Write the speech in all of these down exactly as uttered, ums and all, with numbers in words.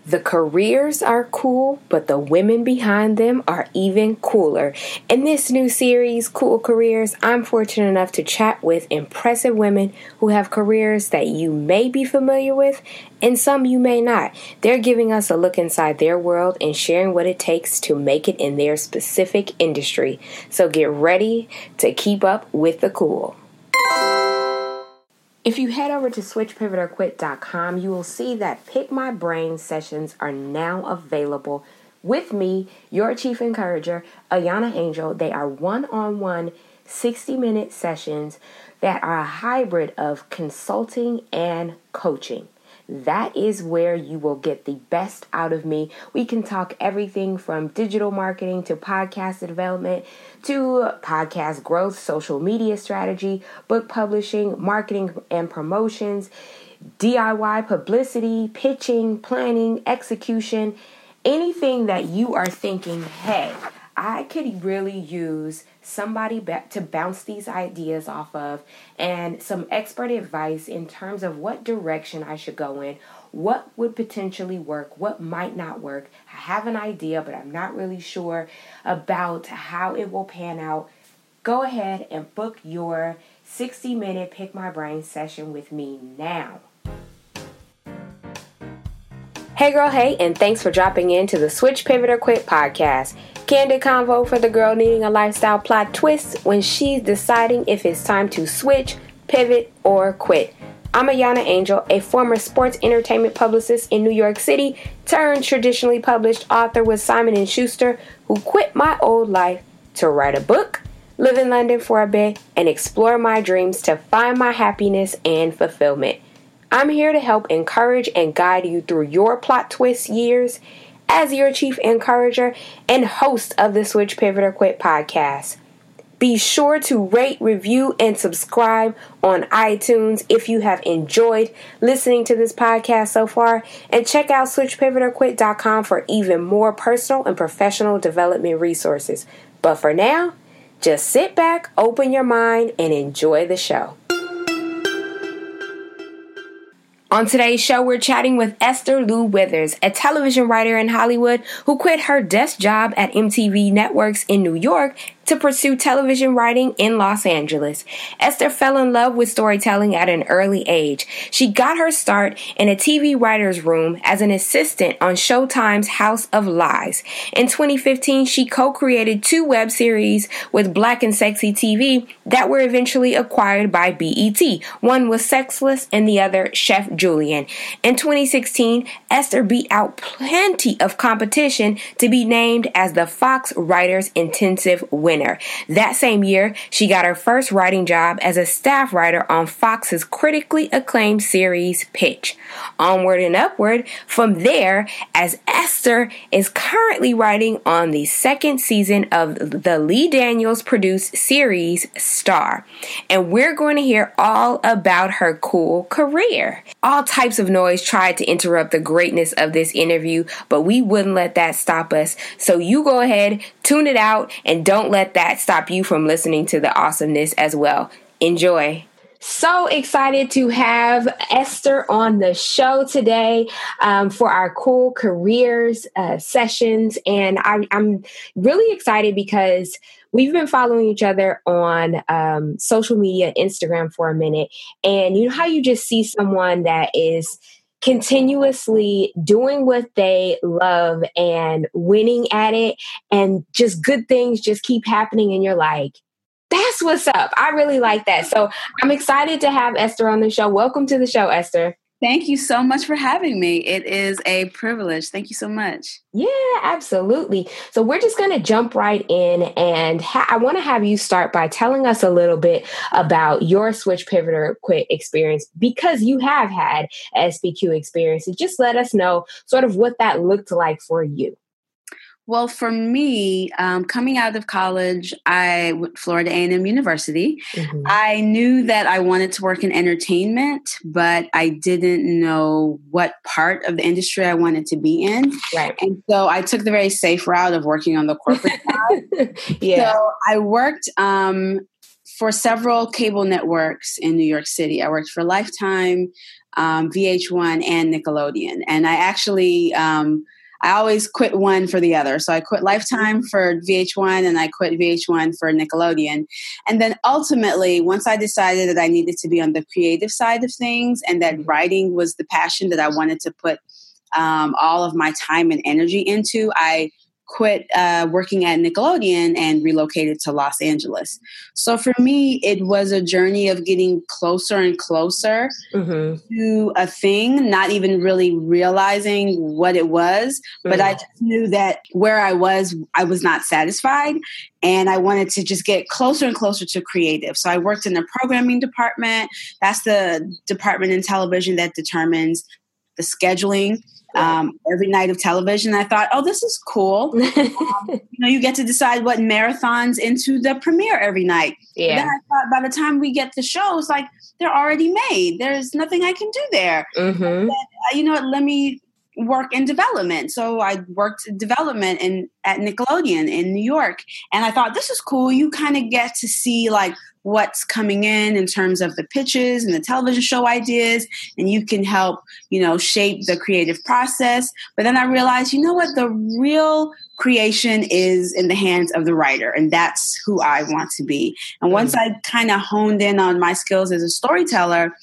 The careers are cool, but the women behind them are even cooler. In this new series, Cool Careers, I'm fortunate enough to chat with impressive women who have careers that you may be familiar with and some you may not. They're giving us a look inside their world and sharing what it takes to make it in their specific industry. So get ready to keep up with the cool. If you head over to switch pivot or quit dot com, you will see that Pick My Brain sessions are now available with me, your chief encourager, Ayana Angel. They are one-on-one sixty-minute sessions that are a hybrid of consulting and coaching. That is where you will get the best out of me. We can talk everything from digital marketing to podcast development to podcast growth, social media strategy, book publishing, marketing and promotions, D I Y publicity, pitching, planning, execution, anything that you are thinking, hey, I could really use somebody ba- to bounce these ideas off of and some expert advice in terms of what direction I should go in, what would potentially work, what might not work. I have an idea, but I'm not really sure about how it will pan out. Go ahead and book your sixty-minute Pick My Brain session with me now. Hey girl, hey, and thanks for dropping in to the Switch, Pivot, or Quit podcast. Candid convo for the girl needing a lifestyle plot twist when she's deciding if it's time to switch, pivot, or quit. I'm Ayana Angel, a former sports entertainment publicist in New York City, turned traditionally published author with Simon and Schuster, who quit my old life to write a book, live in London for a bit, and explore my dreams to find my happiness and fulfillment. I'm here to help encourage and guide you through your plot twist years as your chief encourager and host of the Switch, Pivot, or Quit podcast. Be sure to rate, review, and subscribe on iTunes if you have enjoyed listening to this podcast so far. And check out switch pivot or quit dot com for even more personal and professional development resources. But for now, just sit back, open your mind, and enjoy the show. On today's show, we're chatting with Esther Lou Withers, a television writer in Hollywood who quit her desk job at M T V Networks in New York to pursue television writing in Los Angeles. Esther fell in love with storytelling at an early age. She got her start in a T V writer's room as an assistant on Showtime's House of Lies. In twenty fifteen, she co-created two web series with Black and Sexy T V that were eventually acquired by B E T. One was Sexless and the other Chef Julian. In twenty sixteen, Esther beat out plenty of competition to be named as the Fox Writers Intensive winner. That same year, she got her first writing job as a staff writer on Fox's critically acclaimed series Pitch. Onward and upward from there, as Esther is currently writing on the second season of the Lee Daniels produced series Star. And we're going to hear all about her cool career. All types of noise tried to interrupt the greatness of this interview, but we wouldn't let that stop us. So you go ahead, tune it out, and don't let that stop you from listening to the awesomeness as well. Enjoy. So excited to have Esther on the show today um, for our Cool Careers uh, sessions. And I, I'm really excited because we've been following each other on um, social media, Instagram for a minute. And you know how you just see someone that is continuously doing what they love and winning at it, and just good things just keep happening, and you're like, that's what's up. I really like that. So I'm excited to have Esther on the show. Welcome to the show, Esther. Thank you so much for having me. It is a privilege. Thank you so much. Yeah, absolutely. So we're just going to jump right in, and ha- I want to have you start by telling us a little bit about your Switch, Pivot, or Quit experience, because you have had S P Q experience. So just let us know sort of what that looked like for you. Well, for me, um, coming out of college, I went to Florida A and M University. Mm-hmm. I knew that I wanted to work in entertainment, but I didn't know what part of the industry I wanted to be in. Right. And so I took the very safe route of working on the corporate side. Yeah. So I worked um, for several cable networks in New York City. I worked for Lifetime. um, V H one and Nickelodeon. And I actually, um, I always quit one for the other. So I quit Lifetime for V H one and I quit V H one for Nickelodeon. And then ultimately, once I decided that I needed to be on the creative side of things and that writing was the passion that I wanted to put um, all of my time and energy into, I quit uh, working at Nickelodeon and relocated to Los Angeles. So for me, it was a journey of getting closer and closer mm-hmm. to a thing, not even really realizing what it was. Mm-hmm. But I just knew that where I was, I was not satisfied. And I wanted to just get closer and closer to creative. So I worked in the programming department. That's the department in television that determines the scheduling. Um, every night of television. I thought, oh, this is cool. um, you know, you get to decide what marathons into the premiere every night. Yeah. Then I thought by the time we get the shows, like they're already made. There's nothing I can do there. Mm-hmm. Then, uh, you know what? Let me work in development. So I worked in development in at Nickelodeon in New York, and I thought this is cool. You kind of get to see like what's coming in in terms of the pitches and the television show ideas, and you can help, you know, shape the creative process. But then I realized, you know what, the real creation is in the hands of the writer, and that's who I want to be. And once I kind of honed in on my skills as a storyteller,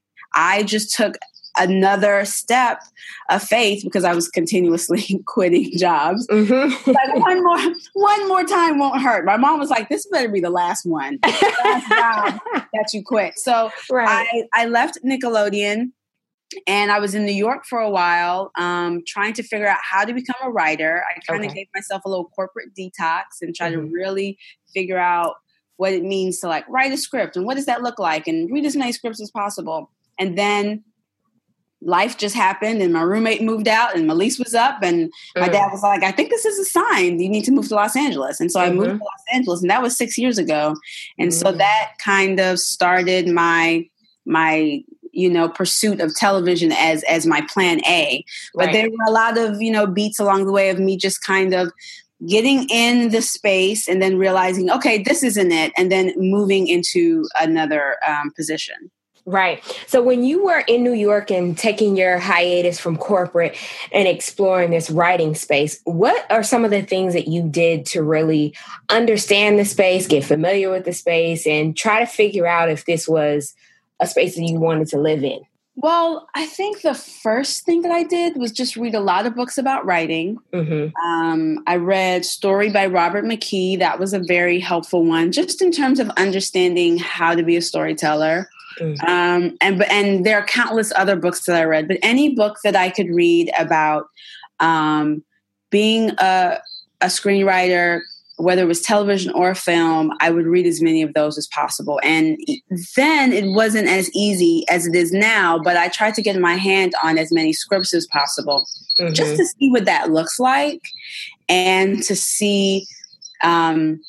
I just took another step of faith because I was continuously quitting jobs. Mm-hmm. Like one more, one more time won't hurt. My mom was like, "This better be the last one, the last job that you quit." So right. I, I left Nickelodeon, and I was in New York for a while, um, trying to figure out how to become a writer. I kind of okay. gave myself a little corporate detox and tried mm-hmm. to really figure out what it means to like write a script and what does that look like, and read as many scripts as possible. And then life just happened and my roommate moved out and my lease was up and my mm. dad was like, I think this is a sign you need to move to Los Angeles. And so mm-hmm. I moved to Los Angeles, and that was six years ago. And mm. so that kind of started my, my, you know, pursuit of television as, as my plan A. But right. there were a lot of, you know, beats along the way of me just kind of getting in the space and then realizing, okay, this isn't it. And then moving into another um, position. Right. So when you were in New York and taking your hiatus from corporate and exploring this writing space, what are some of the things that you did to really understand the space, get familiar with the space, and try to figure out if this was a space that you wanted to live in? Well, I think the first thing that I did was just read a lot of books about writing. Mm-hmm. Um, I read Story by Robert McKee. That was a very helpful one, just in terms of understanding how to be a storyteller. Mm-hmm. Um, and and there are countless other books that I read, but any book that I could read about um, being a, a screenwriter, whether it was television or film, I would read as many of those as possible. And then it wasn't as easy as it is now, but I tried to get my hand on as many scripts as possible, mm-hmm. just to see what that looks like and to see um,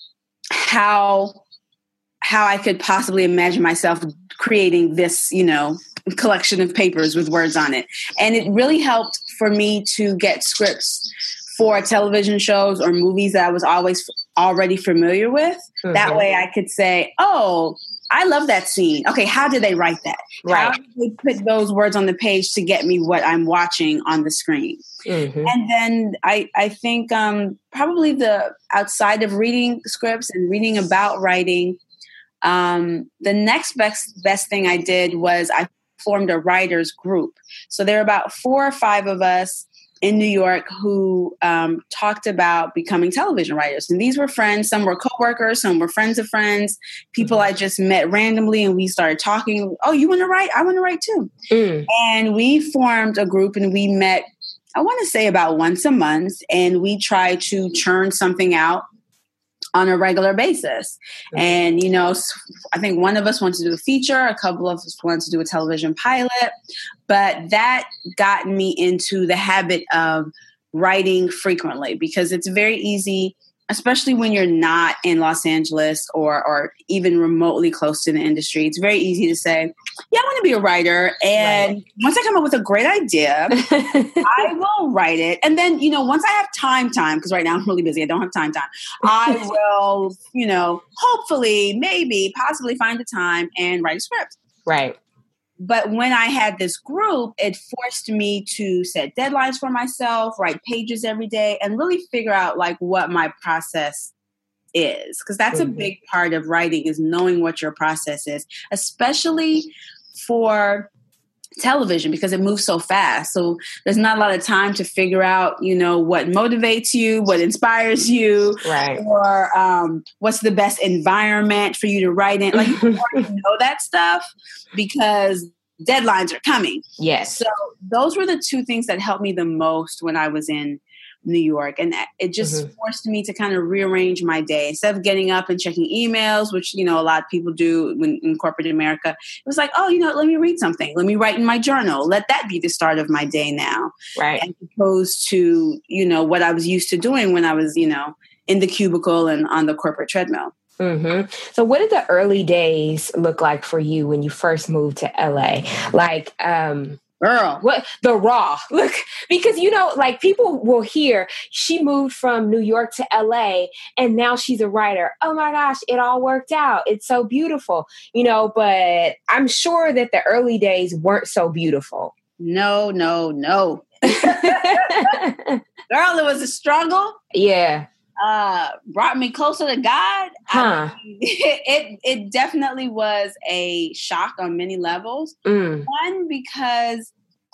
how how I could possibly imagine myself creating this, you know, collection of papers with words on it. And it really helped for me to get scripts for television shows or movies that I was always already familiar with. Mm-hmm. That way I could say, oh, I love that scene. Okay, how did they write that? Right. How did they put those words on the page to get me what I'm watching on the screen? Mm-hmm. And then I, I think um, probably the outside of reading scripts and reading about writing, um, the next best, best thing I did was I formed a writers group. So there are about four or five of us in New York who um, talked about becoming television writers. And these were friends. Some were coworkers, some were friends of friends, people mm-hmm. I just met randomly. And we started talking. Oh, you want to write? I want to write too. Mm. And we formed a group and we met, I want to say about once a month. And we tried to churn something out on a regular basis. Mm-hmm. And, you know, I think one of us wanted to do a feature, a couple of us wanted to do a television pilot, but that got me into the habit of writing frequently because it's very easy, especially when you're not in Los Angeles or, or even remotely close to the industry. It's very easy to say, yeah, I want to be a writer. And right. once I come up with a great idea, I will write it. And then, you know, once I have time, time, because right now I'm really busy. I don't have time, time. I will, you know, hopefully, maybe, possibly find the time and write a script. Right. but when I had this group, it forced me to set deadlines for myself, write pages every day, and really figure out like what my process is. Because that's mm-hmm. a big part of writing, is knowing what your process is, especially for television, because it moves so fast. So there's not a lot of time to figure out, you know, what motivates you, what inspires you, right? Or um, what's the best environment for you to write in. Like, you already know that stuff because deadlines are coming. Yes. So those were the two things that helped me the most when I was in New York. And it just mm-hmm. forced me to kind of rearrange my day. Instead of getting up and checking emails, which, you know, a lot of people do when, in corporate America, it was like, oh, you know, let me read something. Let me write in my journal. Let that be the start of my day now. Right. As opposed to, you know, what I was used to doing when I was, you know, in the cubicle and on the corporate treadmill. Mm-hmm. So what did the early days look like for you when you first moved to L A? Like, um, Girl, what the raw look, because, you know, like people will hear she moved from New York to L A and now she's a writer. Oh my gosh, it all worked out. It's so beautiful, you know, but I'm sure that the early days weren't so beautiful. No, no, no. Girl, it was a struggle. Yeah. Uh, brought me closer to God. Huh. I mean, it it definitely was a shock on many levels. Mm. One, because,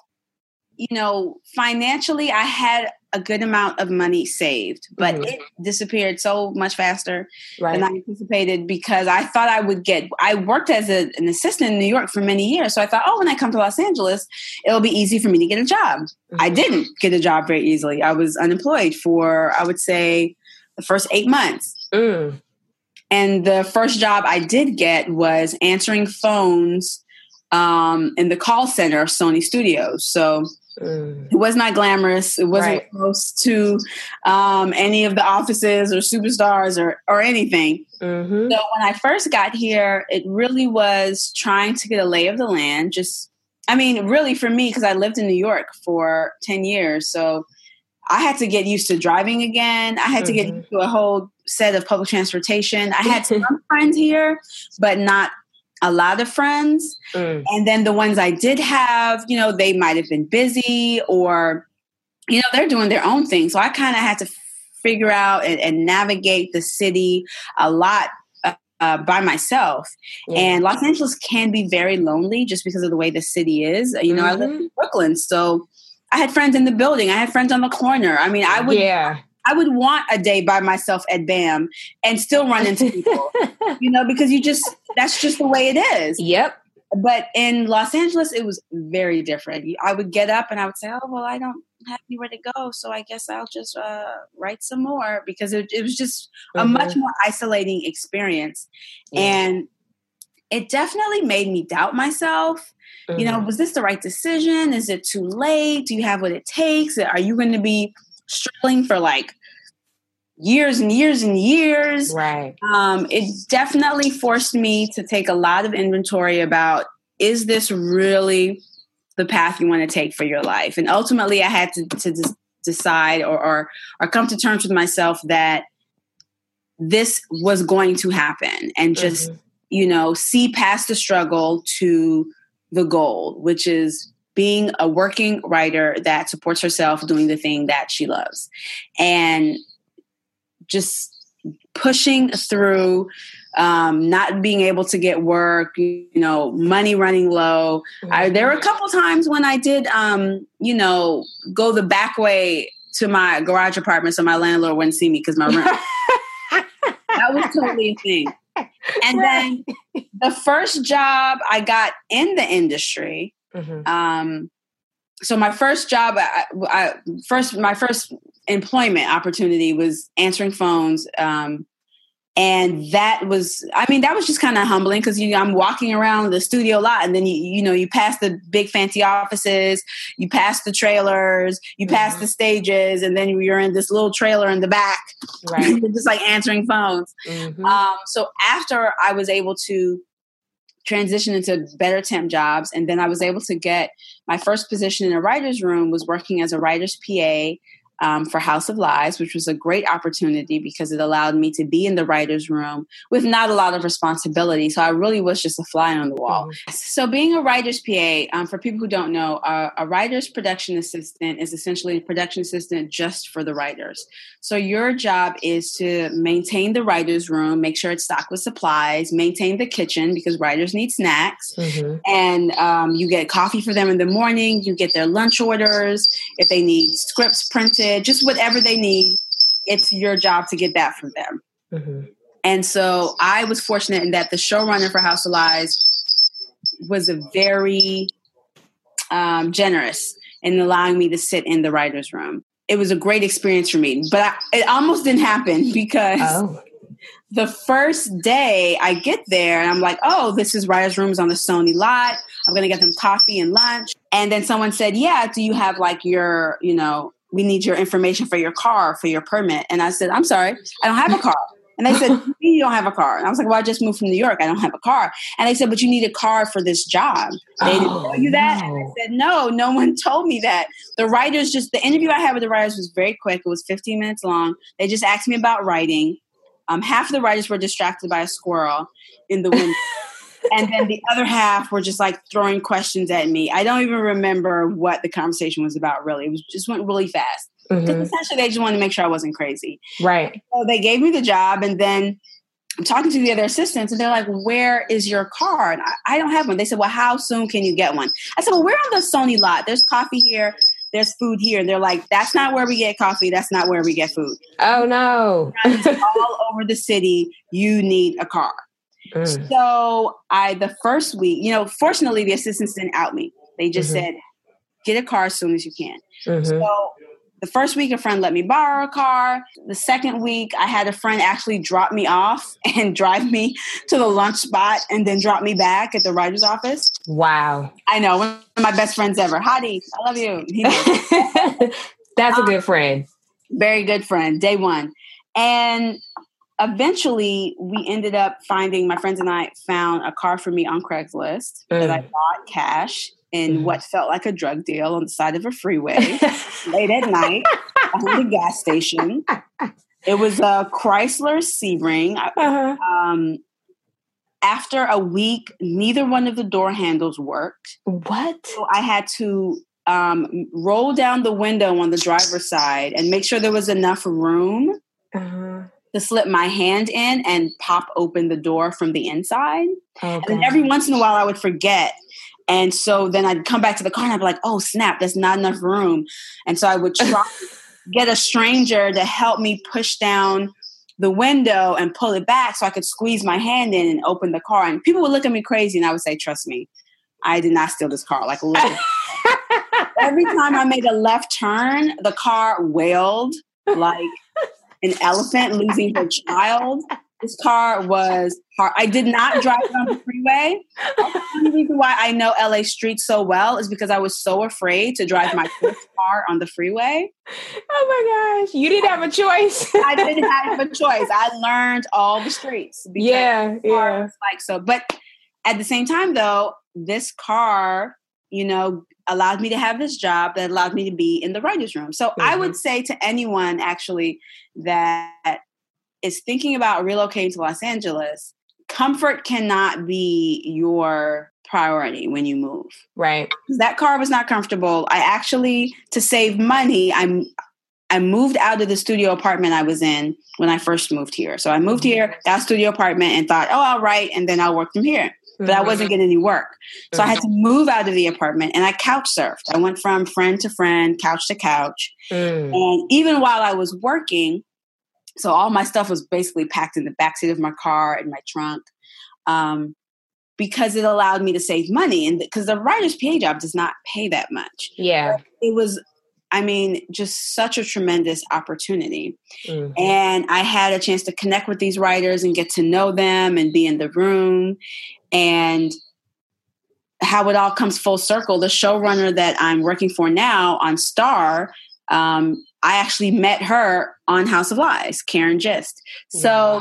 you know, financially, I had a good amount of money saved, but mm-hmm. it disappeared so much faster right. than I anticipated, because I thought I would get, I worked as a, an assistant in New York for many years. So I thought, oh, when I come to Los Angeles, it'll be easy for me to get a job. Mm-hmm. I didn't get a job very easily. I was unemployed for, I would say, the first eight months. Mm. And the first job I did get was answering phones um, in the call center of Sony Studios. So mm. it was not glamorous. It wasn't right. close to um, any of the offices or superstars or, or anything. Mm-hmm. So when I first got here, it really was trying to get a lay of the land. Just, I mean, really for me, because I lived in New York for ten years. So I had to get used to driving again. I had mm-hmm. to get used to a whole set of public transportation. I had some friends here, but not a lot of friends. Mm. And then the ones I did have, you know, they might have been busy or, you know, they're doing their own thing. So I kind of had to figure out and, and navigate the city a lot uh, uh, by myself. Yeah. And Los Angeles can be very lonely just because of the way the city is. You know, mm-hmm. I live in Brooklyn, so I had friends in the building. I had friends on the corner. I mean, I would, yeah. I would want a day by myself at BAM and still run into people, you know, because you just, that's just the way it is. Yep. But in Los Angeles, it was very different. I would get up and I would say, oh, well, I don't have anywhere to go. So I guess I'll just uh, write some more, because it, it was just mm-hmm. a much more isolating experience. Yeah. And it definitely made me doubt myself. Mm-hmm. You know, was this the right decision? Is it too late? Do you have what it takes? Are you going to be struggling for like years and years and years? Right. Um, it definitely forced me to take a lot of inventory about, is this really the path you want to take for your life? And ultimately I had to, to des- decide or, or, or come to terms with myself that this was going to happen, and just, mm-hmm. you know, see past the struggle to the goal, which is being a working writer that supports herself doing the thing that she loves, and just pushing through, um, not being able to get work, you know, money running low. Mm-hmm. I, there were a couple times when I did, um, you know, go the back way to my garage apartment so my landlord wouldn't see me because my rent. That was totally a thing. And then the first job I got in the industry, mm-hmm. um, so my first job, I, I, first my first employment opportunity was answering phones, um, and that was, I mean, that was just kind of humbling, because you, I'm walking around the studio lot, and then you, you know, you pass the big fancy offices, you pass the trailers, you pass mm-hmm. the stages, and then you're in this little trailer in the back, right? Just like answering phones. Mm-hmm. Um, so after I was able to transition into better temp jobs, and then I was able to get my first position in a writer's room, was working as a writer's P A um, for House of Lies, which was a great opportunity because it allowed me to be in the writer's room with not a lot of responsibility. So I really was just a fly on the wall. Mm-hmm. So being a writer's P A, um, for people who don't know, uh, a writer's production assistant is essentially a production assistant just for the writers. So your job is to maintain the writer's room, make sure it's stocked with supplies, maintain the kitchen because writers need snacks. Mm-hmm. And um, you get coffee for them in the morning. You get their lunch orders. If they need scripts printed, just whatever they need, it's your job to get that for them. Mm-hmm. And so I was fortunate in that the showrunner for House of Lies was a very um, generous in allowing me to sit in the writer's room. It was a great experience for me, but I, it almost didn't happen because oh. the first day I get there and I'm like, oh, this is writer's rooms on the Sony lot. I'm going to get them coffee and lunch. And then someone said, yeah, do you have like your, you know, we need your information for your car, for your permit. And I said, I'm sorry, I don't have a car. And they said, you don't have a car. And I was like, well, I just moved from New York. I don't have a car. And they said, but you need a car for this job. They oh, didn't tell you that? No. And I said, no, no one told me that. The writers just, the interview I had with the writers was very quick. It was fifteen minutes long. They just asked me about writing. Um, half of the writers were distracted by a squirrel in the window. And then the other half were just like throwing questions at me. I don't even remember what the conversation was about, really. It was just went really fast. Because mm-hmm. essentially they just wanted to make sure I wasn't crazy. Right. So they gave me the job, and then I'm talking to the other assistants, and they're like, where is your car? And I, I don't have one. They said, well, how soon can you get one? I said, well, we're on the Sony lot. There's coffee here. There's food here. And they're like, that's not where we get coffee. That's not where we get food. Oh, no. All over the city, you need a car. Mm. So I, the first week, you know, fortunately the assistants didn't out me. They just mm-hmm. said, get a car as soon as you can. Mm-hmm. So the first week a friend let me borrow a car. The second week I had a friend actually drop me off and drive me to the lunch spot and then drop me back at the writer's office. Wow. I know. One of my best friends ever. Hadi, I love you. He That's um, a good friend. Very good friend. Day one. And eventually, we ended up finding, my friends and I found a car for me on Craigslist mm. that I bought cash in mm. what felt like a drug deal on the side of a freeway late at night behind a gas station. It was a Chrysler Sebring. Uh-huh. Um, after a week, neither one of the door handles worked. What? So I had to um, roll down the window on the driver's side and make sure there was enough room uh-huh. to slip my hand in and pop open the door from the inside. Oh, and every once in a while I would forget. And so then I'd come back to the car and I'd be like, oh, snap, there's not enough room. And so I would try to get a stranger to help me push down the window and pull it back so I could squeeze my hand in and open the car. And people would look at me crazy and I would say, trust me, I did not steal this car. Like, every time I made a left turn, the car wailed like an elephant losing her child. This car was hard. I did not drive on the freeway. The only reason why I know L A streets so well is because I was so afraid to drive my first car on the freeway. Oh my gosh. You didn't have a choice. I didn't have a choice. I learned all the streets. Yeah, yeah. Like so. But at the same time, though, this car, you know, allowed me to have this job that allowed me to be in the writer's room. So mm-hmm. I would say to anyone actually that is thinking about relocating to Los Angeles, comfort cannot be your priority when you move. Right. That car was not comfortable. I actually, to save money, I I moved out of the studio apartment I was in when I first moved here. So I moved here, got a studio apartment and thought, oh, I'll write and then I'll work from here. But I wasn't getting any work. So I had to move out of the apartment and I couch surfed. I went from friend to friend, couch to couch. Mm. And even while I was working, so all my stuff was basically packed in the backseat of my car in my trunk um, because it allowed me to save money. And because the writer's P A job does not pay that much. Yeah. It was, I mean, just such a tremendous opportunity. Mm-hmm. And I had a chance to connect with these writers and get to know them and be in the room. And how it all comes full circle, the showrunner that I'm working for now on Star, um, I actually met her on House of Lies, Karen Gist. So, wow.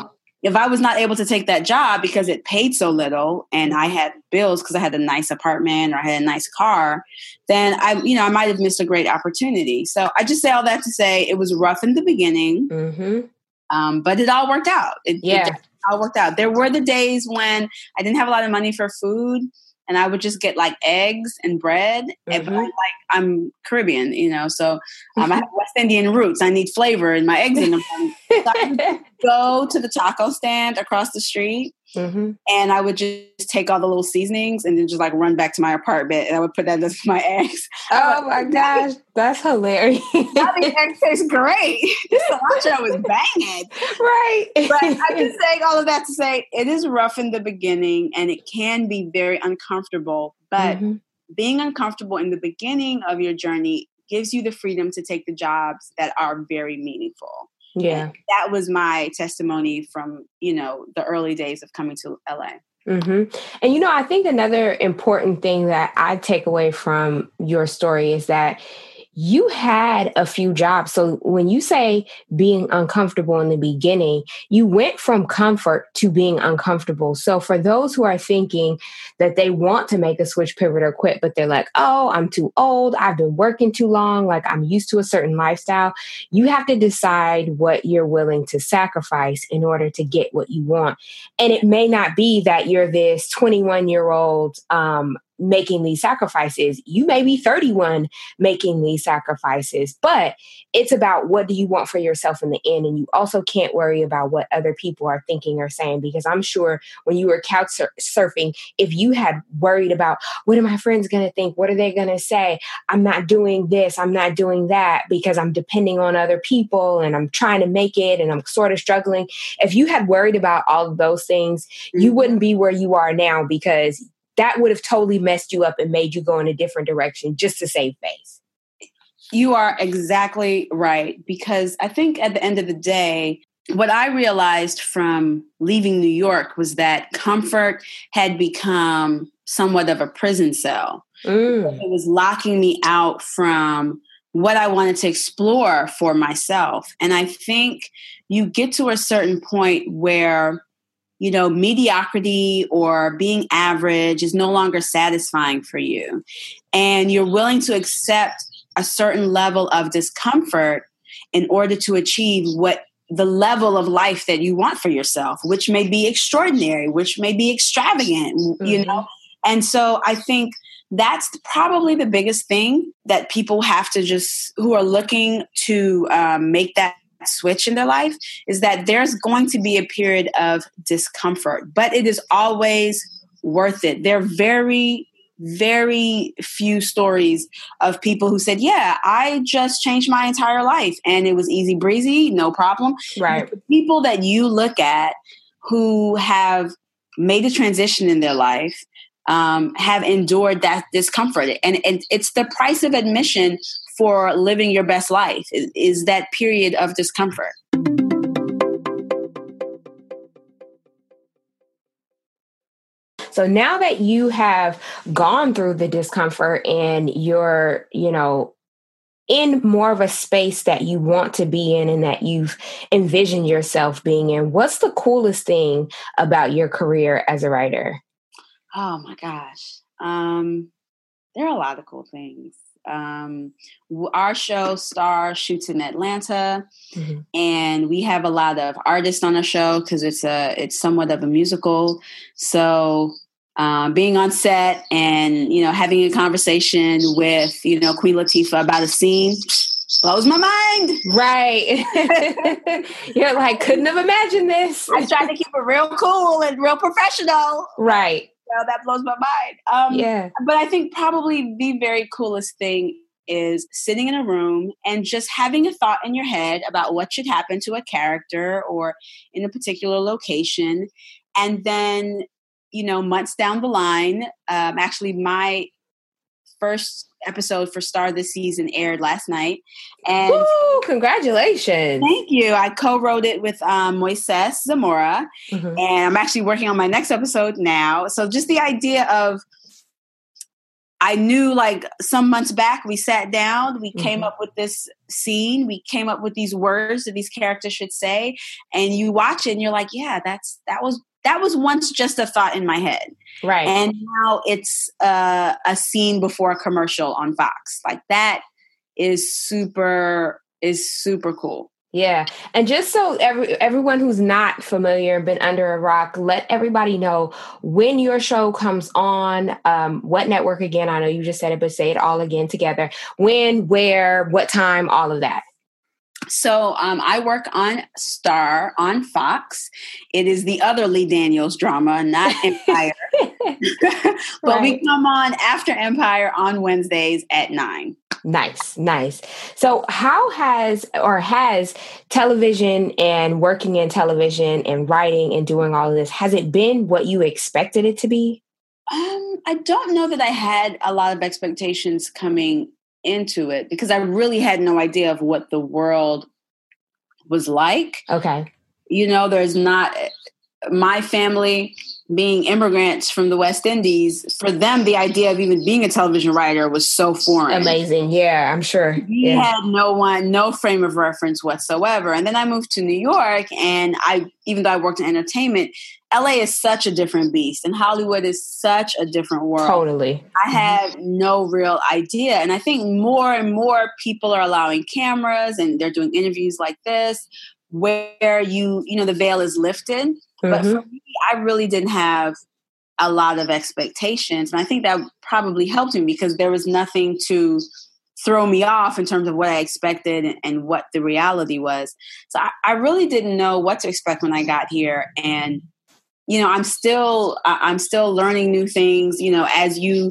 if I was not able to take that job because it paid so little and I had bills because I had a nice apartment or I had a nice car, then I, you know, I might have missed a great opportunity. So I just say all that to say it was rough in the beginning, mm-hmm. um, but it all worked out. It, yeah. it all worked out. There were the days when I didn't have a lot of money for food, and I would just get like eggs and bread. Mm-hmm. And, but I'm like, I'm Caribbean, you know, so um, I have West Indian roots. I need flavor in my eggs in the morning. So I would go to the taco stand across the street, mm-hmm. and I would just take all the little seasonings and then just like run back to my apartment, and I would put that as my eggs. Oh my gosh, that's hilarious. Now the eggs taste great. This cilantro was banging. Right. But I'm just saying all of that to say it is rough in the beginning and it can be very uncomfortable. But mm-hmm. being uncomfortable in the beginning of your journey gives you the freedom to take the jobs that are very meaningful. Yeah. And that was my testimony from, you know, the early days of coming to L A. Mm-hmm. And, you know, I think another important thing that I take away from your story is that you had a few jobs. So when you say being uncomfortable in the beginning, you went from comfort to being uncomfortable. So for those who are thinking that they want to make a switch, pivot, or quit, but they're like, oh, I'm too old. I've been working too long. Like I'm used to a certain lifestyle. You have to decide what you're willing to sacrifice in order to get what you want. And it may not be that you're this twenty-one year old, um, making these sacrifices. You may be thirty-one making these sacrifices, but it's about what do you want for yourself in the end. And you also can't worry about what other people are thinking or saying, because I'm sure when you were couch sur- surfing, if you had worried about what are my friends going to think? What are they going to say? I'm not doing this. I'm not doing that because I'm depending on other people and I'm trying to make it and I'm sort of struggling. If you had worried about all of those things, mm-hmm. you wouldn't be where you are now, because that would have totally messed you up and made you go in a different direction just to save face. You are exactly right. Because I think at the end of the day, what I realized from leaving New York was that comfort had become somewhat of a prison cell. Mm. It was locking me out from what I wanted to explore for myself. And I think you get to a certain point where, you know, mediocrity or being average is no longer satisfying for you. And you're willing to accept a certain level of discomfort in order to achieve what the level of life that you want for yourself, which may be extraordinary, which may be extravagant, mm-hmm. you know? And so I think that's probably the biggest thing that people have to just, who are looking to um, make that switch in their life, is that there's going to be a period of discomfort, but it is always worth it. There are very, very few stories of people who said, yeah, I just changed my entire life and it was easy breezy, no problem. Right. The people that you look at who have made a transition in their life um, have endured that discomfort. And, and it's the price of admission for living your best life is, is that period of discomfort. So now that you have gone through the discomfort and you're, you know, in more of a space that you want to be in and that you've envisioned yourself being in, what's the coolest thing about your career as a writer? Oh my gosh. Um, there are a lot of cool things. Um, our show Star shoots in Atlanta, mm-hmm. and we have a lot of artists on our show because it's a it's somewhat of a musical. So um, being on set and you know having a conversation with you know Queen Latifah about a scene blows my mind. Right? You're like, couldn't have imagined this. I tried to keep it real cool and real professional. Right. You know, that blows my mind. Um, yeah. But I think probably the very coolest thing is sitting in a room and just having a thought in your head about what should happen to a character or in a particular location. And then, you know, months down the line, um, actually my first episode for Star this season aired last night. And Woo, congratulations. Thank you. I co-wrote it with um, Moises Zamora, mm-hmm. and I'm actually working on my next episode now. So just the idea of, I knew like some months back, we sat down, we mm-hmm. came up with this scene, we came up with these words that these characters should say, and you watch it and you're like, yeah, that's, that was, that was once just a thought in my head. Right. And now it's uh, a scene before a commercial on Fox. Like that is super, is super cool. Yeah. And just so every, everyone who's not familiar, been under a rock, let everybody know when your show comes on, um, what network again, I know you just said it, but say it all again together. When, where, what time, all of that. So um, I work on Star on Fox. It is the other Lee Daniels drama, not Empire. But right. we come on after Empire on Wednesdays at nine. Nice, nice. So how has or has television and working in television and writing and doing all of this, has it been what you expected it to be? Um, I don't know that I had a lot of expectations coming into it because I really had no idea of what the world was like. Okay. You know, there's not my family being immigrants from the West Indies. For them, the idea of even being a television writer was so foreign. Amazing. Yeah, I'm sure. We yeah. had no one, no frame of reference whatsoever. And then I moved to New York and I, even though I worked in entertainment, L A is such a different beast and Hollywood is such a different world. Totally. I had no real idea. And I think more and more people are allowing cameras and they're doing interviews like this where you, you know, the veil is lifted. Mm-hmm. But for me, I really didn't have a lot of expectations. And I think that probably helped me because there was nothing to throw me off in terms of what I expected and, and what the reality was. So I, I really didn't know what to expect when I got here. And you know, I'm still, I'm still learning new things, you know, as you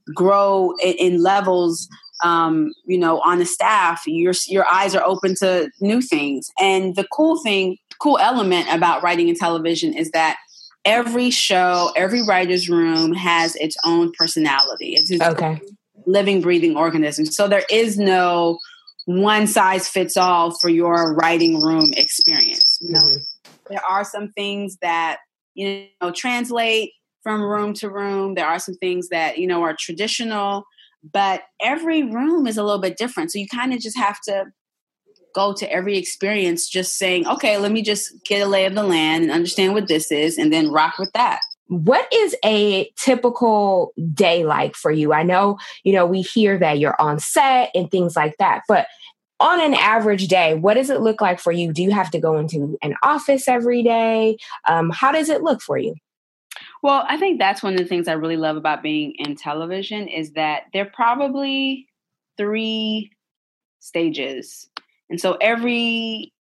grow in, in levels, um, you know, on the staff, your, your eyes are open to new things. And the cool thing, cool element about writing in television is that every show, every writer's room has its own personality. It's its okay. living, breathing organism. So there is no one size fits all for your writing room experience. You know, mm-hmm. there are some things that, you know, translate from room to room. There are some things that, you know, are traditional, but every room is a little bit different. So you kind of just have to go to every experience just saying, okay, let me just get a lay of the land and understand what this is and then rock with that. What is a typical day like for you? I know, you know, we hear that you're on set and things like that, but on an average day, what does it look like for you? Do you have to go into an office every day? Um, how does it look for you? Well, I think that's one of the things I really love about being in television is that there are probably three stages. And so every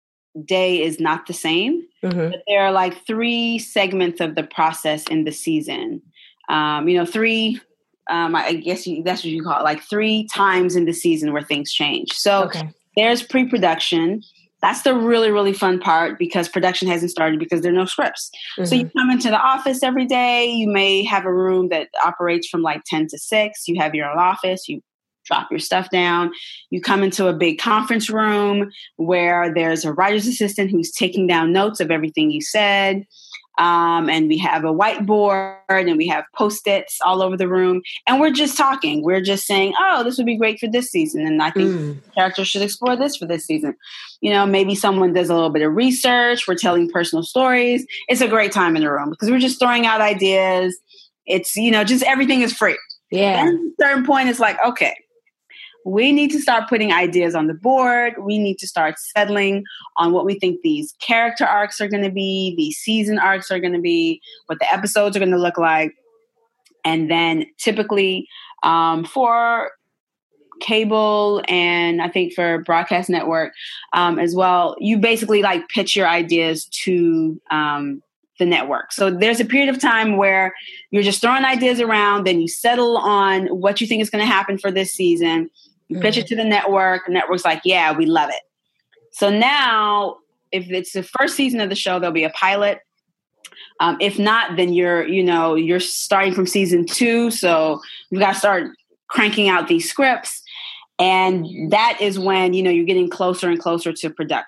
day is not the same, mm-hmm. but there are like three segments of the process in the season. Um, you know, three Um, I guess you, that's what you call it, like three times in the season where things change. So okay. there's pre-production. That's the really, really fun part because production hasn't started because there are no scripts. Mm-hmm. So you come into the office every day. You may have a room that operates from like ten to six. You have your own office. You drop your stuff down. You come into a big conference room where there's a writer's assistant who's taking down notes of everything you said. Um, and we have a whiteboard and we have Post-its all over the room. And we're just talking. We're just saying, oh, this would be great for this season. And I think mm. characters should explore this for this season. You know, maybe someone does a little bit of research. We're telling personal stories. It's a great time in the room because we're just throwing out ideas. It's, you know, just everything is free. Yeah. And at a certain point, it's like, okay, we need to start putting ideas on the board. We need to start settling on what we think these character arcs are going to be, these season arcs are going to be, what the episodes are going to look like. And then typically um, for cable and I think for broadcast network um, as well, you basically like pitch your ideas to um, the network. So there's a period of time where you're just throwing ideas around, then you settle on what you think is going to happen for this season. You pitch it to the network. The network's like, yeah, we love it. So now, if it's the first season of the show, there'll be a pilot. Um, if not, then you're, you know, you're starting from season two. So you've got to start cranking out these scripts. And that is when, you know, you're getting closer and closer to production.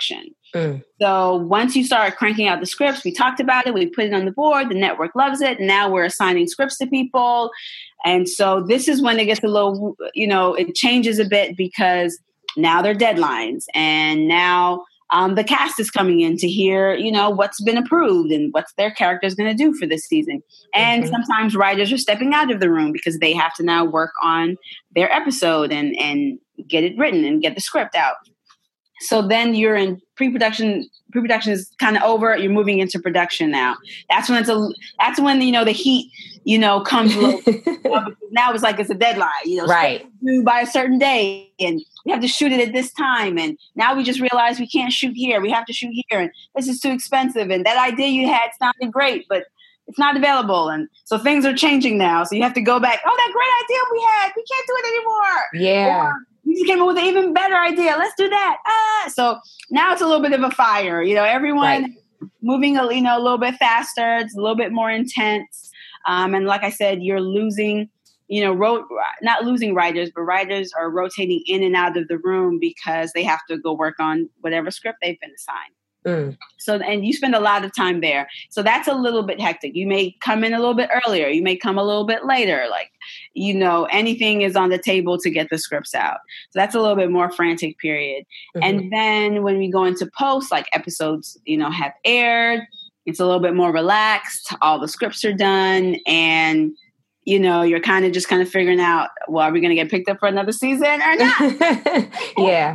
Mm. So once you start cranking out the scripts, we talked about it, we put it on the board, the network loves it. Now we're assigning scripts to people. And so this is when it gets a little, you know, it changes a bit because now they're deadlines. And now um, the cast is coming in to hear, you know, what's been approved and what's their characters going to do for this season. And mm-hmm. sometimes writers are stepping out of the room because they have to now work on their episode and, and get it written and get the script out. So then you're in pre-production. Pre-production is kind of over. You're moving into production now. That's when it's a. That's when you know the heat, you know, comes. A little, now it's like it's a deadline. You know, right? Due by a certain day, and we have to shoot it at this time. And now we just realize we can't shoot here. We have to shoot here, and this is too expensive. And that idea you had sounded great, but it's not available. And so things are changing now. So you have to go back. Oh, that great idea we had. We can't do it anymore. Yeah. Or, you came up with an even better idea. Let's do that. Ah, so now it's a little bit of a fire. You know, everyone right. moving a you know a little bit faster. It's a little bit more intense. Um, and like I said, you're losing, you know, ro- not losing writers, but writers are rotating in and out of the room because they have to go work on whatever script they've been assigned. Mm. So, and you spend a lot of time there. So that's a little bit hectic. You may come in a little bit earlier. You may come a little bit later. Like, you know, anything is on the table to get the scripts out. So that's a little bit more frantic period. Mm-hmm. And then when we go into post, like episodes, you know, have aired, it's a little bit more relaxed. All the scripts are done. And, you know, you're kind of just kind of figuring out, well, are we going to get picked up for another season or not? Yeah.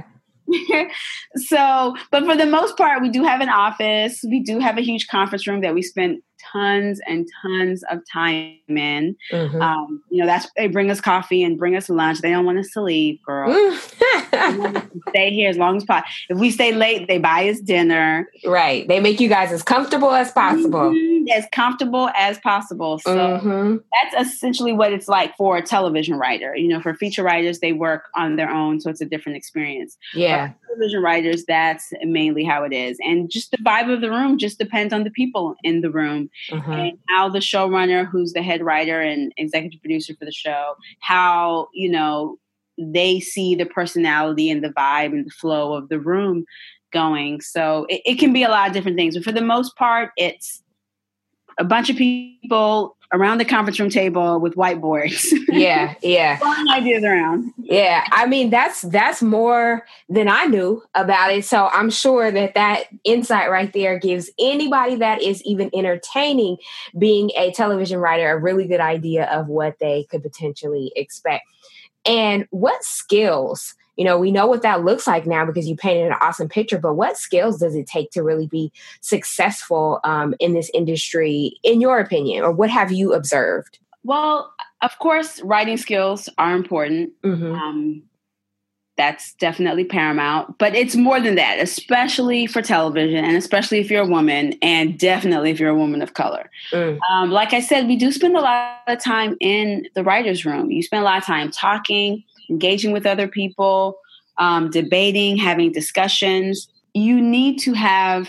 So, but for the most part, we do have an office. We do have a huge conference room that we spend tons and tons of time in. Mm-hmm. Um, you know, that's they bring us coffee and bring us lunch. They don't want us to leave, girl. They want us to stay here as long as possible. If we stay late, they buy us dinner. Right. They make you guys as comfortable as possible. Mm-hmm. As comfortable as possible. So mm-hmm. that's essentially what it's like for a television writer. You know, for feature writers, they work on their own, so it's a different experience. Yeah. But for television writers, that's mainly how it is. And just the vibe of the room just depends on the people in the room mm-hmm. and how the showrunner, who's the head writer and executive producer for the show, how, you know, they see the personality and the vibe and the flow of the room going. So it, it can be a lot of different things. But for the most part, it's a bunch of people around the conference room table with whiteboards. Yeah, yeah. Throwing ideas around. Yeah, I mean, that's that's more than I knew about it. So I'm sure that that insight right there gives anybody that is even entertaining being a television writer a really good idea of what they could potentially expect. And what skills, you know, we know what that looks like now because you painted an awesome picture, but what skills does it take to really be successful um, in this industry, in your opinion, or what have you observed? Well, of course, writing skills are important. Mm-hmm. Um, that's definitely paramount, but it's more than that, especially for television and especially if you're a woman and definitely if you're a woman of color. Mm. Um, like I said, we do spend a lot of time in the writer's room. You spend a lot of time talking, engaging with other people, um, debating, having discussions. You need to have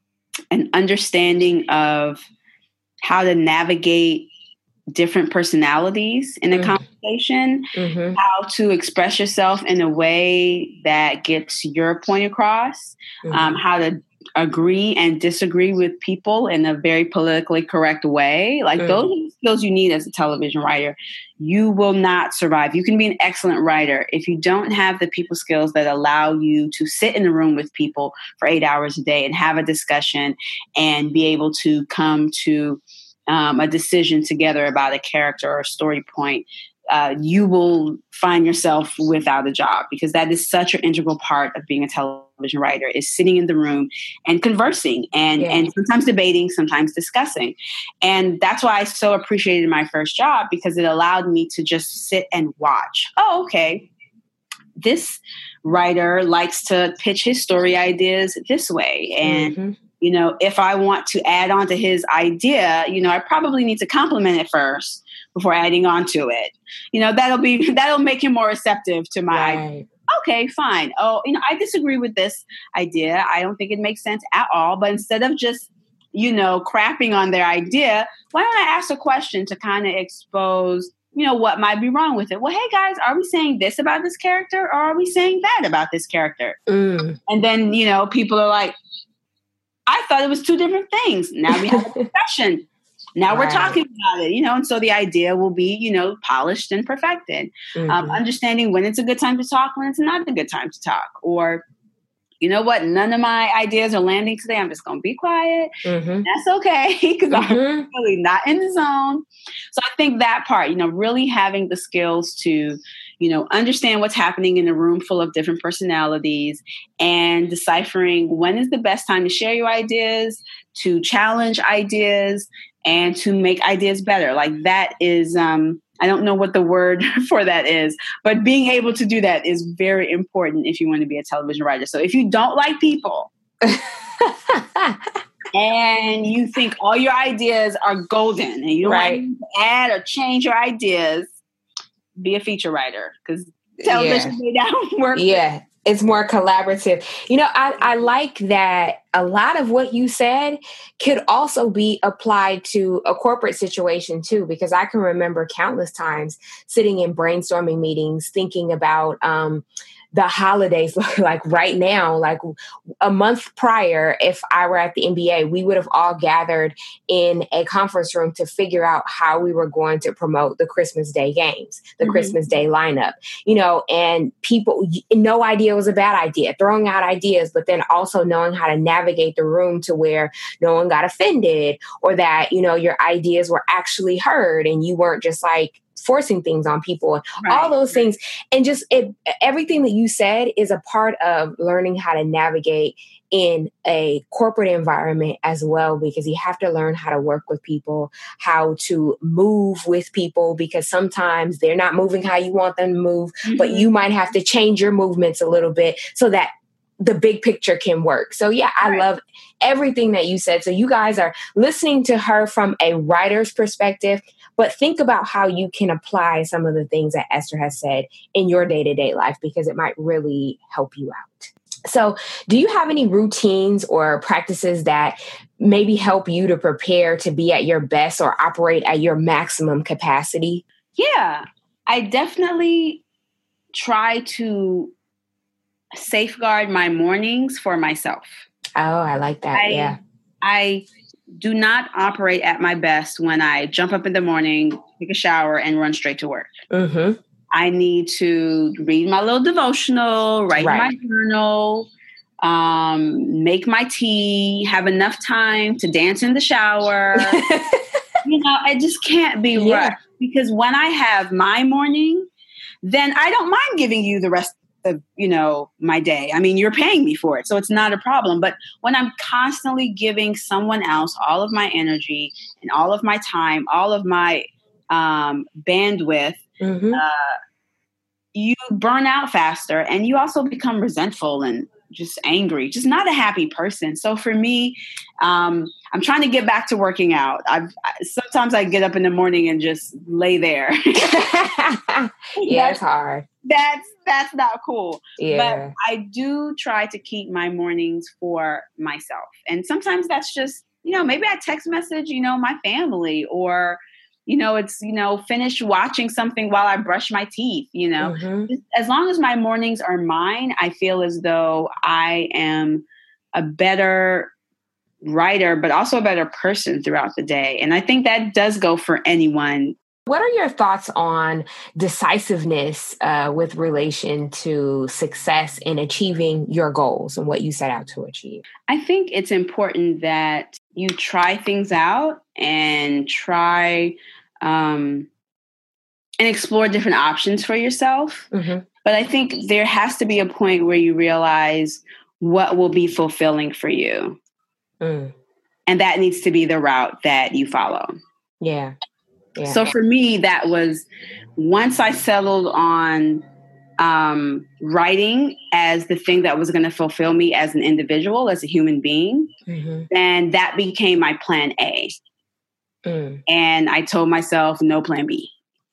an understanding of how to navigate different personalities in a mm-hmm. conversation, mm-hmm. how to express yourself in a way that gets your point across, mm-hmm. um, how to agree and disagree with people in a very politically correct way. Like mm-hmm. those are the skills you need as a television writer. You will not survive. You can be an excellent writer if you don't have the people skills that allow you to sit in a room with people for eight hours a day and have a discussion and be able to come to Um, a decision together about a character or a story point. Uh, you will find yourself without a job because that is such an integral part of being a television writer is sitting in the room and conversing and, yeah. and sometimes debating, sometimes discussing. And that's why I so appreciated my first job because it allowed me to just sit and watch. Oh, okay. This writer likes to pitch his story ideas this way. And mm-hmm. you know, if I want to add on to his idea, you know, I probably need to compliment it first before adding on to it. You know, that'll be, that'll make him more receptive to my right. idea. Okay, fine. Oh, you know, I disagree with this idea. I don't think it makes sense at all. But instead of just, you know, crapping on their idea, why don't I ask a question to kind of expose, you know, what might be wrong with it. Well, hey guys, are we saying this about this character or are we saying that about this character? Mm. And then, you know, people are like, I thought it was two different things. Now we have a discussion. Now right. we're talking about it, you know, and so the idea will be, you know, polished and perfected. Mm-hmm. Um, understanding when it's a good time to talk, when it's not a good time to talk, or, you know what, none of my ideas are landing today. I'm just going to be quiet. Mm-hmm. That's okay because mm-hmm. I'm really not in the zone. So I think that part, you know, really having the skills to, you know, understand what's happening in a room full of different personalities and deciphering when is the best time to share your ideas, to challenge ideas, and to make ideas better. Like that is, um, I don't know what the word for that is, but being able to do that is very important if you want to be a television writer. So if you don't like people and you think all your ideas are golden and you don't right. want to add or change your ideas, be a feature writer because television yeah. may not work. Yeah. It's more collaborative. You know, I, I like that a lot of what you said could also be applied to a corporate situation too, because I can remember countless times sitting in brainstorming meetings, thinking about um, the holidays, like right now, like a month prior, if I were at the N B A, we would have all gathered in a conference room to figure out how we were going to promote the Christmas Day games, the mm-hmm. Christmas Day lineup, you know, and people, no idea was a bad idea, throwing out ideas, but then also knowing how to navigate the room to where no one got offended or that, you know, your ideas were actually heard and you weren't just like forcing things on people, right. all those things. And just it, everything that you said is a part of learning how to navigate in a corporate environment as well, because you have to learn how to work with people, how to move with people, because sometimes they're not moving how you want them to move, mm-hmm. but you might have to change your movements a little bit so that the big picture can work. So yeah, I right. love everything that you said. So you guys are listening to her from a writer's perspective, but think about how you can apply some of the things that Esther has said in your day-to-day life, because it might really help you out. So do you have any routines or practices that maybe help you to prepare to be at your best or operate at your maximum capacity? Yeah, I definitely try to safeguard my mornings for myself. Oh, I like that. I, yeah. I do not operate at my best when I jump up in the morning, take a shower, and run straight to work. Mm-hmm. I need to read my little devotional, write right. my journal, um, make my tea, have enough time to dance in the shower. You know, I just can't be yeah. rushed, because when I have my morning, then I don't mind giving you the rest of, you know, my day. I mean, you're paying me for it, so it's not a problem. But when I'm constantly giving someone else all of my energy and all of my time, all of my um, bandwidth, mm-hmm. uh, you burn out faster, and you also become resentful and just angry, just not a happy person. So for me, um, I'm trying to get back to working out. I've sometimes I get up in the morning and just lay there. Yeah, it's hard. That's that's not cool. Yeah. But I do try to keep my mornings for myself. And sometimes that's just, you know, maybe I text message, you know, my family, or, you know, it's, you know, finish watching something while I brush my teeth, you know. Mm-hmm. As long as my mornings are mine, I feel as though I am a better writer, but also a better person throughout the day. And I think that does go for anyone. What are your thoughts on decisiveness uh, with relation to success in achieving your goals and what you set out to achieve? I think it's important that you try things out and try um, and explore different options for yourself. Mm-hmm. But I think there has to be a point where you realize what will be fulfilling for you. Mm. And that needs to be the route that you follow. Yeah. Yeah. So for me, that was once I settled on um, writing as the thing that was going to fulfill me as an individual, as a human being, mm-hmm. then that became my plan A. Mm. And I told myself, no plan B.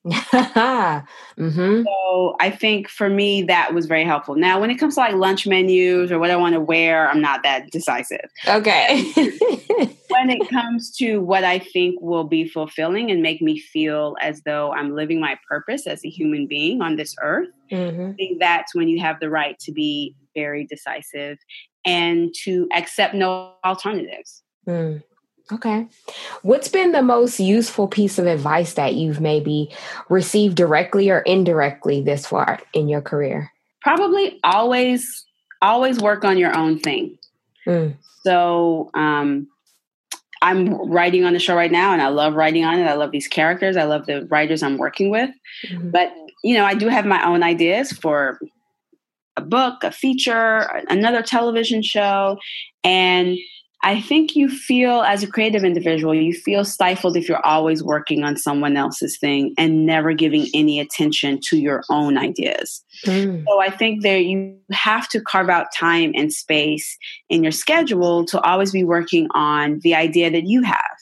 mm-hmm. So I think for me, that was very helpful. Now, when it comes to like lunch menus or what I want to wear, I'm not that decisive. Okay. When it comes to what I think will be fulfilling and make me feel as though I'm living my purpose as a human being on this earth, mm-hmm. I think that's when you have the right to be very decisive and to accept no alternatives. Mm. Okay. What's been the most useful piece of advice that you've maybe received directly or indirectly this far in your career? Probably always, always work on your own thing. Mm. So um, I'm writing on the show right now, and I love writing on it. I love these characters. I love the writers I'm working with. Mm-hmm. But, you know, I do have my own ideas for a book, a feature, another television show. And I think you feel, as a creative individual, you feel stifled if you're always working on someone else's thing and never giving any attention to your own ideas. Mm. So I think there you have to carve out time and space in your schedule to always be working on the idea that you have.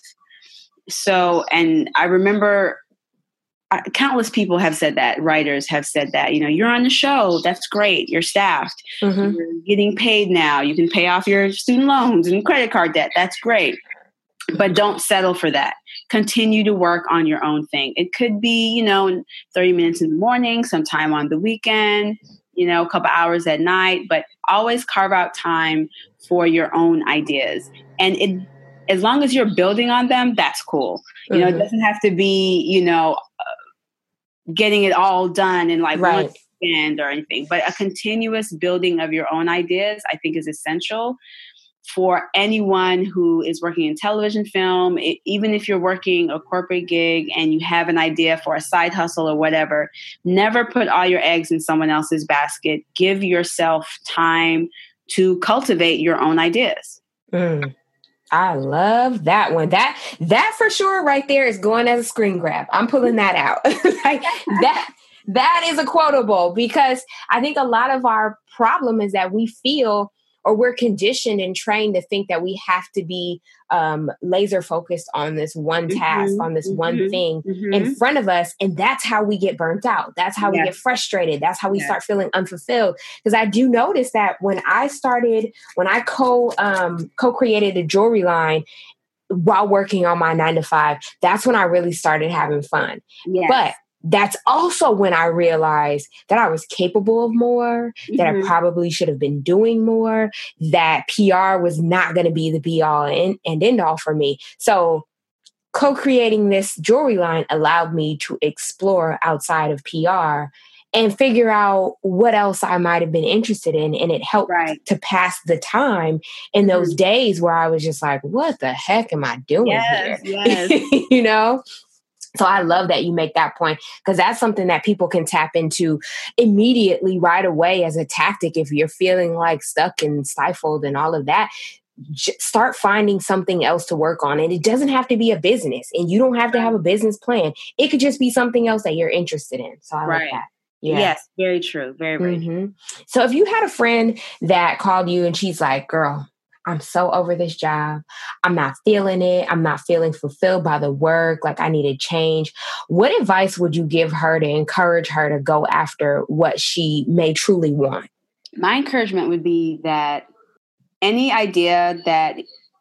So, and I remember countless people have said that, writers have said that, you know, you're on the show. That's great. You're staffed. Mm-hmm. You're getting paid now. You can pay off your student loans and credit card debt. That's great. But don't settle for that. Continue to work on your own thing. It could be, you know, thirty minutes in the morning, sometime on the weekend, you know, a couple hours at night, but always carve out time for your own ideas. And it, as long as you're building on them, that's cool. You mm-hmm. know, it doesn't have to be, you know, getting it all done in like right. one weekend or anything, but a continuous building of your own ideas, I think, is essential for anyone who is working in television, film. It, even if you're working a corporate gig and you have an idea for a side hustle or whatever, never put all your eggs in someone else's basket. Give yourself time to cultivate your own ideas. Mm. I love that one. That that for sure right there is going as a screen grab. I'm pulling that out. Like that that is a quotable, because I think a lot of our problem is that we feel, or we're conditioned and trained to think that we have to be um, laser focused on this one task, mm-hmm, on this mm-hmm, one thing mm-hmm. in front of us. And that's how we get burnt out. That's how yes. we get frustrated. That's how we yes. start feeling unfulfilled. Because I do notice that when I started, when I co um, co-created a jewelry line while working on my nine to five, that's when I really started having fun. Yes. But that's also when I realized that I was capable of more, mm-hmm. that I probably should have been doing more, that P R was not going to be the be all and, and end all for me. So co-creating this jewelry line allowed me to explore outside of P R and figure out what else I might have been interested in. And it helped right. to pass the time in those mm-hmm. days where I was just like, what the heck am I doing yes, here? Yes. You know? So I love that you make that point, because that's something that people can tap into immediately right away as a tactic. If you're feeling like stuck and stifled and all of that, j- start finding something else to work on. And it doesn't have to be a business, and you don't have to have a business plan. It could just be something else that you're interested in. So I right. like that. Yeah. Yes, very true. Very, very mm-hmm. true. So if you had a friend that called you and she's like, girl, I'm so over this job. I'm not feeling it. I'm not feeling fulfilled by the work. Like I need a change. What advice would you give her to encourage her to go after what she may truly want? My encouragement would be that any idea that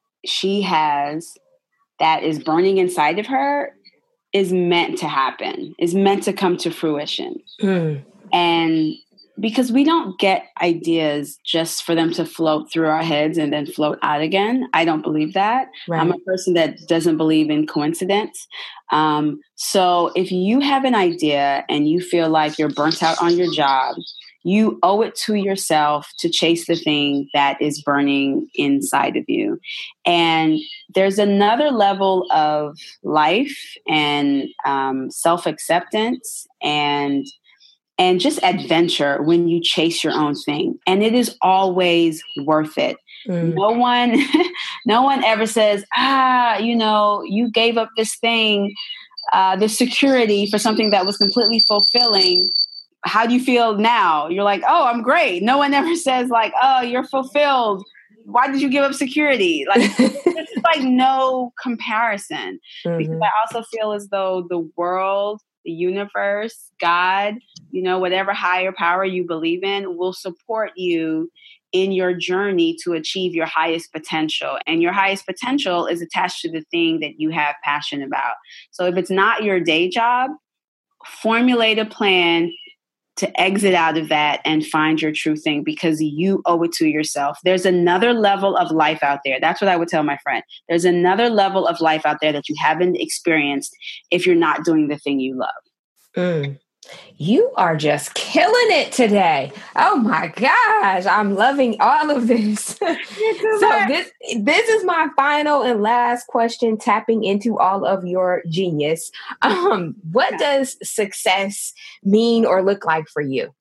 she has that is burning inside of her is meant to happen, is meant to come to fruition. Mm. And because we don't get ideas just for them to float through our heads and then float out again. I don't believe that. Right. I'm a person that doesn't believe in coincidence. Um, so if you have an idea and you feel like you're burnt out on your job, you owe it to yourself to chase the thing that is burning inside of you. And there's another level of life and um, self-acceptance and And just adventure when you chase your own thing. And it is always worth it. Mm. No one, no one ever says, ah, you know, you gave up this thing, uh, the security for something that was completely fulfilling. How do you feel now? You're like, oh, I'm great. No one ever says like, oh, you're fulfilled. Why did you give up security? Like, there's just like no comparison. Mm-hmm. Because I also feel as though the world the universe, God, you know, whatever higher power you believe in will support you in your journey to achieve your highest potential. And your highest potential is attached to the thing that you have passion about. So if it's not your day job, formulate a plan to exit out of that and find your true thing, because you owe it to yourself. There's another level of life out there. That's what I would tell my friend. There's another level of life out there that you haven't experienced if you're not doing the thing you love. Mm. You are just killing it today. Oh my gosh, I'm loving all of this. So this this is my final and last question, tapping into all of your genius. Um, what does success mean or look like for you?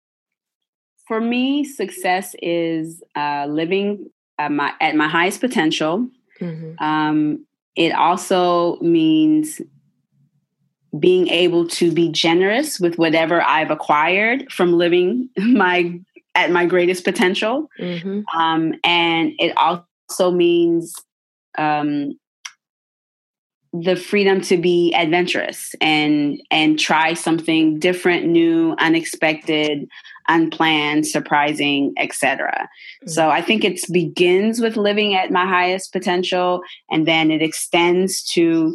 For me, success is uh, living at my, at my highest potential. Mm-hmm. Um, it also means being able to be generous with whatever I've acquired from living my at my greatest potential. Mm-hmm. Um, and it also means um, the freedom to be adventurous and and try something different, new, unexpected, unplanned, surprising, et cetera. Mm-hmm. So I think it begins with living at my highest potential, and then it extends to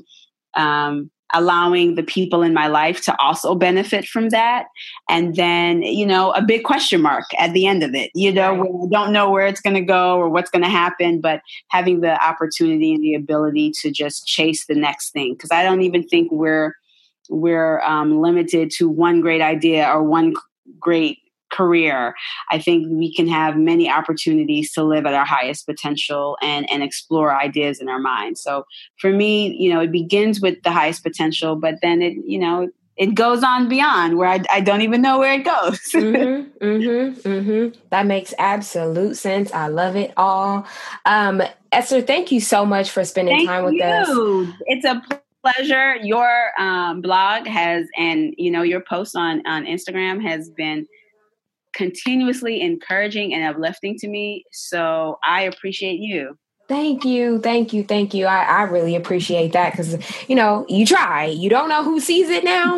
um, allowing the people in my life to also benefit from that. And then, you know, a big question mark at the end of it, you know, right. where I don't know where it's going to go or what's going to happen, but having the opportunity and the ability to just chase the next thing. Because I don't even think we're, we're um, limited to one great idea or one great career. I think we can have many opportunities to live at our highest potential and, and explore ideas in our minds. So for me, you know, it begins with the highest potential, but then it, you know, it goes on beyond where I, I don't even know where it goes. mm-hmm, mm-hmm, mm-hmm. That makes absolute sense. I love it all. Um, Esther, thank you so much for spending thank time with you. us. It's a pleasure. Your um, blog has, and, you know, your post on, on Instagram has been continuously encouraging and uplifting to me. So I appreciate you. Thank you. Thank you. Thank you. I, I really appreciate that because, you know, you try. You don't know who sees it now,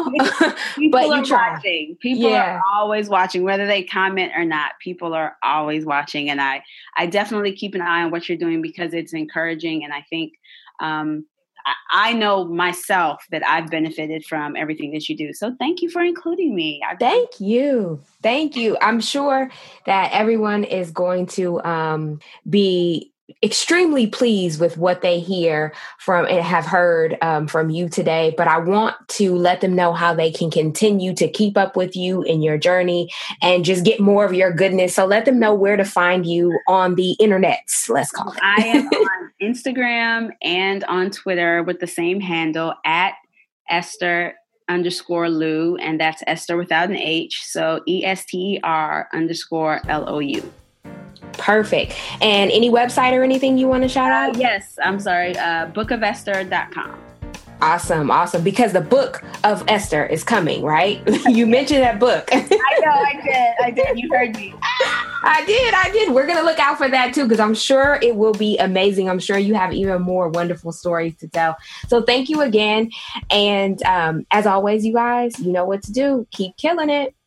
but you try. Watching. People yeah. are always watching, whether they comment or not. People are always watching. And I, I definitely keep an eye on what you're doing because it's encouraging. And I think um, I know myself that I've benefited from everything that you do. So thank you for including me. I- thank you. Thank you. I'm sure that everyone is going to um, be extremely pleased with what they hear from and have heard um, from you today. But I want to let them know how they can continue to keep up with you in your journey and just get more of your goodness. So let them know where to find you on the internets, let's call it. I am on Instagram and on Twitter with the same handle at Esther underscore Lou. And that's Esther without an H. So E S T E R underscore L O U. Perfect. And any website or anything you want to shout out? Uh, yes, I'm sorry. Uh, book of esther dot com. Awesome. Awesome. Because the Book of Esther is coming, right? You mentioned that book. I know. I did. I did. You heard me. I did. I did. We're going to look out for that too, because I'm sure it will be amazing. I'm sure you have even more wonderful stories to tell. So thank you again. And um, as always, you guys, you know what to do. Keep killing it.